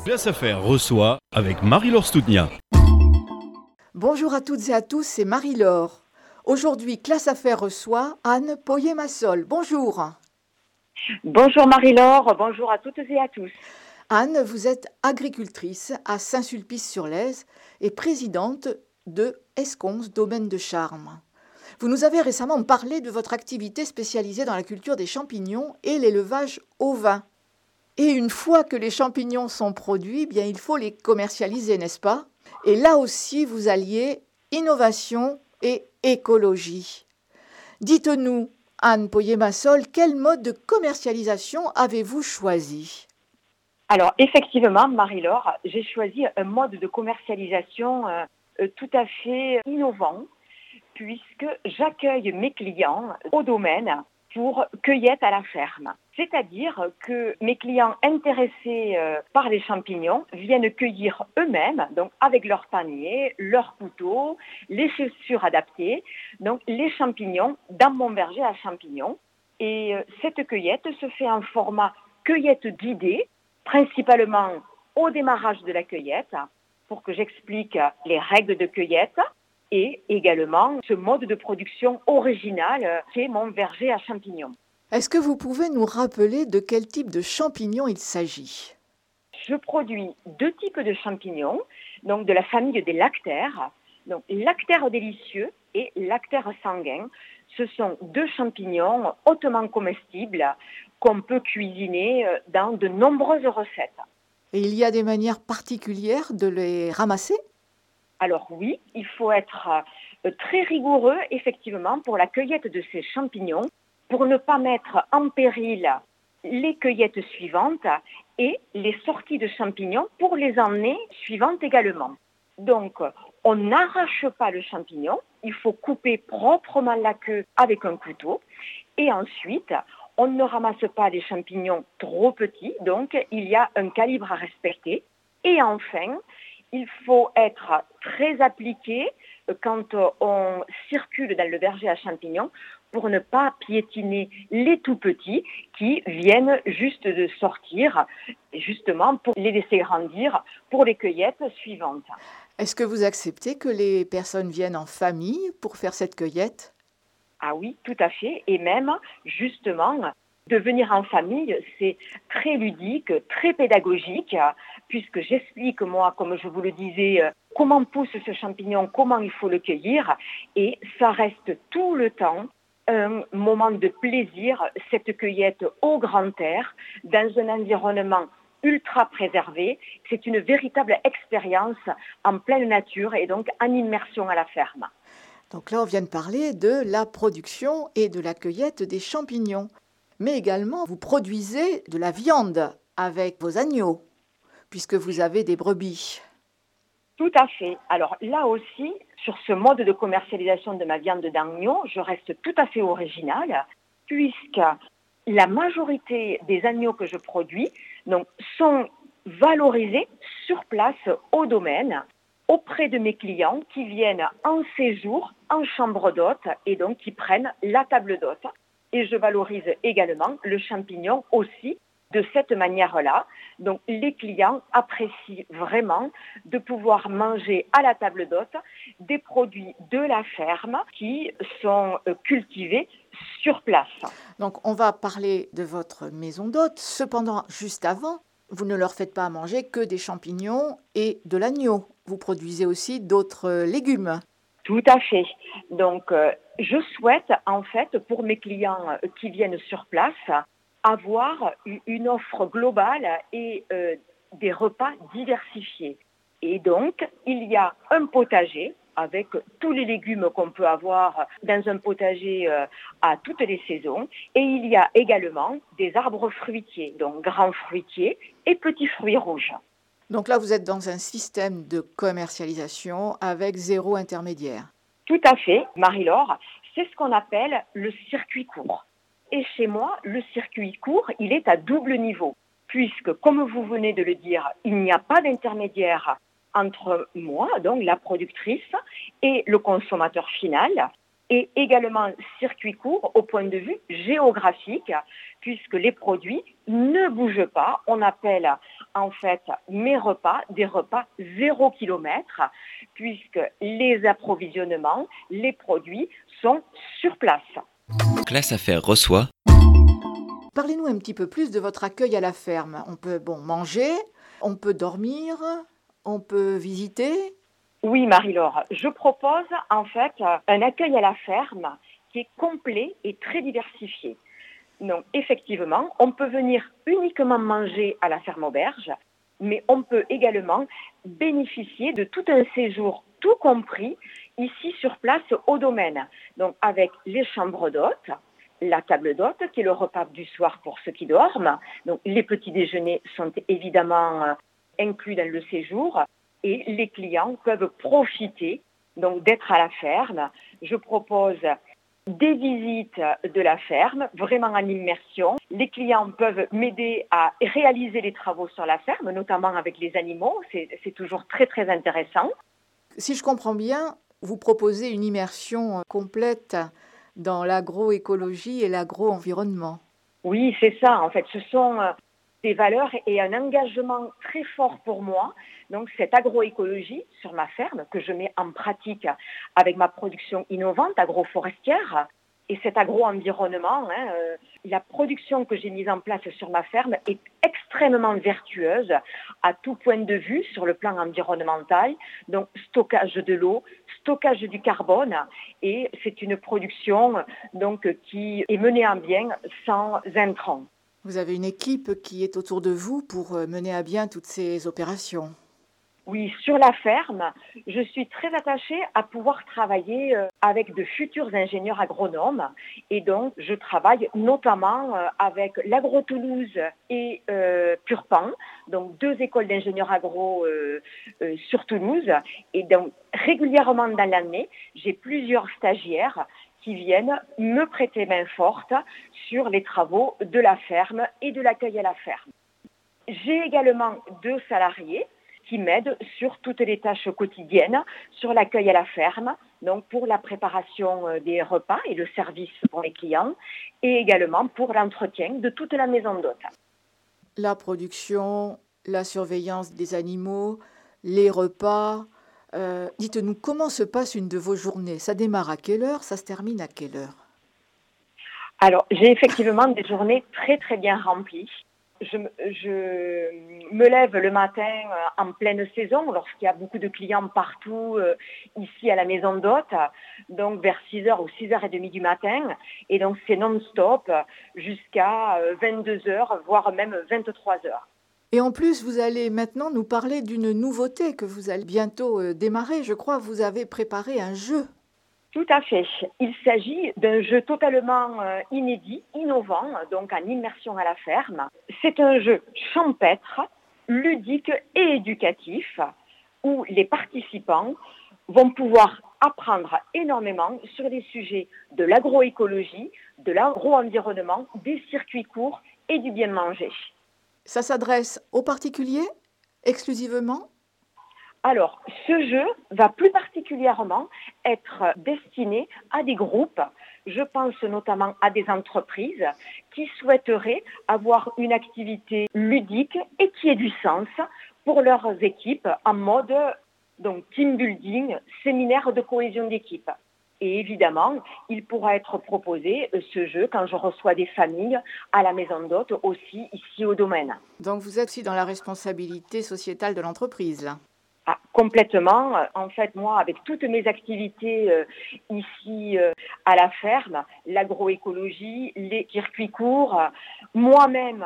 Classe Affaires reçoit avec Marie-Laure Stoudnia. Bonjour à toutes et à tous, c'est Marie-Laure. Aujourd'hui, Classe Affaires reçoit Anne Poyet-Massol. Bonjour. Bonjour Marie-Laure, bonjour à toutes et à tous. Anne, vous êtes agricultrice à Saint-Sulpice-sur-Lèze et présidente de Esconce Domaine de Charme. Vous nous avez récemment parlé de votre activité spécialisée dans la culture des champignons et l'élevage ovin. Et une fois que les champignons sont produits, bien il faut les commercialiser, n'est-ce pas ? Et là aussi, vous alliez innovation et écologie. Dites-nous, Anne Poyet-Massol, quel mode de commercialisation avez-vous choisi ? Alors effectivement, Marie-Laure, j'ai choisi un mode de commercialisation tout à fait innovant puisque j'accueille mes clients au domaine pour cueillette à la ferme. C'est-à-dire que mes clients intéressés par les champignons viennent cueillir eux-mêmes, donc avec leur panier, leur couteau, les chaussures adaptées, donc les champignons dans mon verger à champignons. Et cette cueillette se fait en format cueillette guidée, principalement au démarrage de la cueillette, pour que j'explique les règles de cueillette. Et également ce mode de production original qu'est mon verger à champignons. Est-ce que vous pouvez nous rappeler de quel type de champignons il s'agit ? Je produis deux types de champignons, donc de la famille des lactaires, donc lactaire délicieux et lactaire sanguin. Ce sont deux champignons hautement comestibles qu'on peut cuisiner dans de nombreuses recettes. Et il y a des manières particulières de les ramasser ? Alors oui, il faut être très rigoureux, effectivement, pour la cueillette de ces champignons, pour ne pas mettre en péril les cueillettes suivantes et les sorties de champignons pour les années suivantes également. Donc, on n'arrache pas le champignon, il faut couper proprement la queue avec un couteau et ensuite, on ne ramasse pas des champignons trop petits, donc il y a un calibre à respecter. Et enfin, il faut être très appliqué quand on circule dans le verger à champignons pour ne pas piétiner les tout petits qui viennent juste de sortir, justement pour les laisser grandir pour les cueillettes suivantes. Est-ce que vous acceptez que les personnes viennent en famille pour faire cette cueillette ? Ah oui, tout à fait. Et même, justement, de venir en famille, c'est très ludique, très pédagogique, puisque j'explique, moi, comme je vous le disais, comment pousse ce champignon, comment il faut le cueillir, et ça reste tout le temps un moment de plaisir, cette cueillette au grand air, dans un environnement ultra préservé. C'est une véritable expérience en pleine nature et donc en immersion à la ferme. Donc là, on vient de parler de la production et de la cueillette des champignons. Mais également, vous produisez de la viande avec vos agneaux, puisque vous avez des brebis. Tout à fait. Alors là aussi, sur ce mode de commercialisation de ma viande d'agneau, je reste tout à fait originale, puisque la majorité des agneaux que je produis sont valorisés sur place au domaine, auprès de mes clients qui viennent en séjour, en chambre d'hôte, et donc qui prennent la table d'hôte. Et je valorise également le champignon aussi de cette manière-là. Donc les clients apprécient vraiment de pouvoir manger à la table d'hôte des produits de la ferme qui sont cultivés sur place. Donc on va parler de votre maison d'hôte. Cependant, juste avant, vous ne leur faites pas manger que des champignons et de l'agneau. Vous produisez aussi d'autres légumes. Tout à fait. Donc, je souhaite, en fait, pour mes clients qui viennent sur place, avoir une offre globale et des repas diversifiés. Et donc, il y a un potager avec tous les légumes qu'on peut avoir dans un potager à toutes les saisons. Et il y a également des arbres fruitiers, donc grands fruitiers et petits fruits rouges. Donc là, vous êtes dans un système de commercialisation avec zéro intermédiaire. Tout à fait, Marie-Laure. C'est ce qu'on appelle le circuit court. Et chez moi, le circuit court, il est à double niveau. Puisque, comme vous venez de le dire, il n'y a pas d'intermédiaire entre moi, donc la productrice, et le consommateur final. Et également circuit court au point de vue géographique, puisque les produits ne bougent pas. On appelle en fait mes repas des repas 0 kilomètre, puisque les approvisionnements, les produits sont sur place. Classe Affaires reçoit. Parlez-nous un petit peu plus de votre accueil à la ferme. On peut manger, on peut dormir, on peut visiter. Oui, Marie-Laure, je propose en fait un accueil à la ferme qui est complet et très diversifié. Donc effectivement, on peut venir uniquement manger à la ferme auberge, mais on peut également bénéficier de tout un séjour tout compris ici sur place au domaine. Donc avec les chambres d'hôtes, la table d'hôte qui est le repas du soir pour ceux qui dorment. Donc les petits déjeuners sont évidemment inclus dans le séjour et les clients peuvent profiter donc d'être à la ferme. Je propose des visites de la ferme, vraiment en immersion. Les clients peuvent m'aider à réaliser les travaux sur la ferme, notamment avec les animaux. C'est toujours très, très intéressant. Si je comprends bien, vous proposez une immersion complète dans l'agroécologie et l'agro-environnement. Oui, c'est ça. En fait, ce sont des valeurs et un engagement très fort pour moi. Donc, cette agroécologie sur ma ferme que je mets en pratique avec ma production innovante agroforestière et cet agro-environnement, la production que j'ai mise en place sur ma ferme est extrêmement vertueuse à tout point de vue sur le plan environnemental. Donc, stockage de l'eau, stockage du carbone et c'est une production donc qui est menée à bien sans intrants. Vous avez une équipe qui est autour de vous pour mener à bien toutes ces opérations. Oui, sur la ferme, je suis très attachée à pouvoir travailler avec de futurs ingénieurs agronomes et donc je travaille notamment avec l'Agro-Toulouse et Purpan, donc 2 écoles d'ingénieurs agro sur Toulouse et donc régulièrement dans l'année, j'ai plusieurs stagiaires qui viennent me prêter main forte sur les travaux de la ferme et de l'accueil à la ferme. J'ai également 2 salariés qui m'aident sur toutes les tâches quotidiennes, sur l'accueil à la ferme, donc pour la préparation des repas et le service pour les clients, et également pour l'entretien de toute la maison d'hôte. La production, la surveillance des animaux, les repas. Dites-nous, comment se passe une de vos journées? Ça démarre à quelle heure? Ça se termine à quelle heure? Alors, j'ai effectivement des journées très très bien remplies. Je me lève le matin en pleine saison lorsqu'il y a beaucoup de clients partout ici à la maison d'hôte, donc vers 6h ou 6h30 du matin. Et donc c'est non-stop jusqu'à 22h, voire même 23h. Et en plus, vous allez maintenant nous parler d'une nouveauté que vous allez bientôt démarrer. Je crois que vous avez préparé un jeu. Tout à fait. Il s'agit d'un jeu totalement inédit, innovant, donc en immersion à la ferme. C'est un jeu champêtre, ludique et éducatif, où les participants vont pouvoir apprendre énormément sur les sujets de l'agroécologie, de l'agro-environnement, des circuits courts et du bien manger. Ça s'adresse aux particuliers exclusivement ? Alors, ce jeu va plus particulièrement être destiné à des groupes. Je pense notamment à des entreprises qui souhaiteraient avoir une activité ludique et qui ait du sens pour leurs équipes en mode donc team building, séminaire de cohésion d'équipe. Et évidemment, il pourra être proposé, ce jeu, quand je reçois des familles à la maison d'hôte, aussi ici au domaine. Donc vous êtes aussi dans la responsabilité sociétale de l'entreprise, là ? Ah, complètement. En fait, moi, avec toutes mes activités ici à la ferme, l'agroécologie, les circuits courts, moi-même,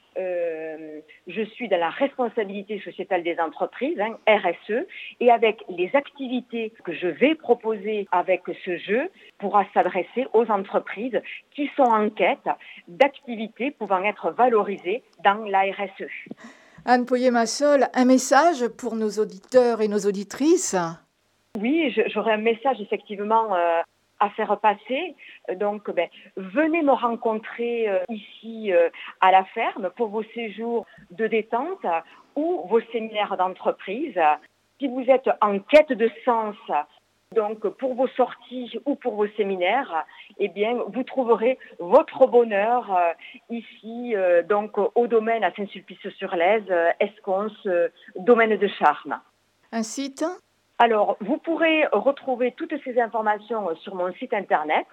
je suis dans la responsabilité sociétale des entreprises, RSE, et avec les activités que je vais proposer avec ce jeu pourra s'adresser aux entreprises qui sont en quête d'activités pouvant être valorisées dans la RSE. Anne Poyer-Massol, un message pour nos auditeurs et nos auditrices ? Oui, j'aurais un message effectivement à faire passer. Donc, venez me rencontrer ici à la ferme pour vos séjours de détente ou vos séminaires d'entreprise. Si vous êtes en quête de sens Donc, pour vos sorties ou pour vos séminaires, eh bien, vous trouverez votre bonheur ici, donc au domaine à Saint-Sulpice-sur-Lèze, Esconce, domaine de Charmes. Un site ? Alors, vous pourrez retrouver toutes ces informations sur mon site internet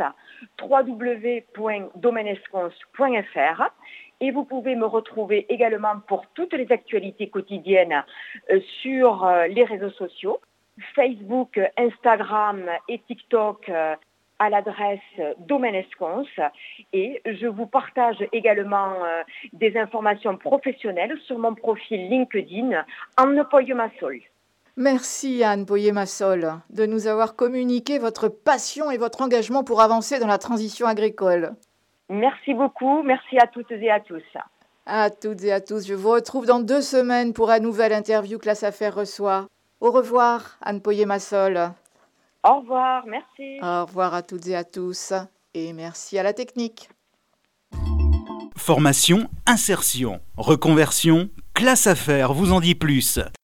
www.domainesconce.fr et vous pouvez me retrouver également pour toutes les actualités quotidiennes sur les réseaux sociaux, Facebook, Instagram et TikTok à l'adresse Domaine Esconce et je vous partage également des informations professionnelles sur mon profil LinkedIn Anne Poyemassol. Merci Anne Poyemassol de nous avoir communiqué votre passion et votre engagement pour avancer dans la transition agricole. Merci beaucoup, merci à toutes et à tous. À toutes et à tous, je vous retrouve dans 2 semaines pour une nouvelle interview Classe Affaires reçoit. Au revoir Anne Poyemassol. Au revoir, merci. Au revoir à toutes et à tous et merci à la technique. Formation, insertion, reconversion, Classe Affaires vous en dit plus.